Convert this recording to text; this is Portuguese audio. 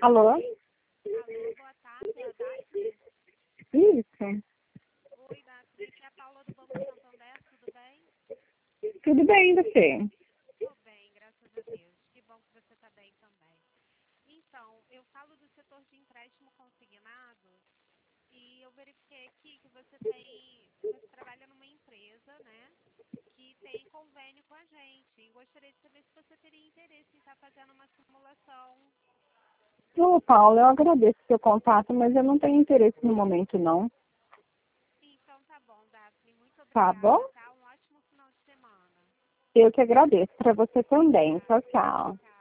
Alô? Alô, boa tarde, é a Daphne? Isso. Oi, Daphne, aqui é a Paula do Banco Santander, tudo bem? Tudo bem, você? Tô bem, graças a Deus. Que bom que você está bem também. Então, eu falo do setor de empréstimo consignado e eu verifiquei aqui que você trabalha numa empresa, né, que tem convênio com a gente. E gostaria de saber se você teria interesse em estar fazendo uma simulação. Ô, Paulo, eu agradeço o seu contato, mas eu não tenho interesse no momento, não. Então, tá bom, Daphne. Muito Tá bom? obrigada, tá? Um ótimo final de semana. Eu que agradeço. Para você também. Tchau, Obrigada. tchau. Tchau.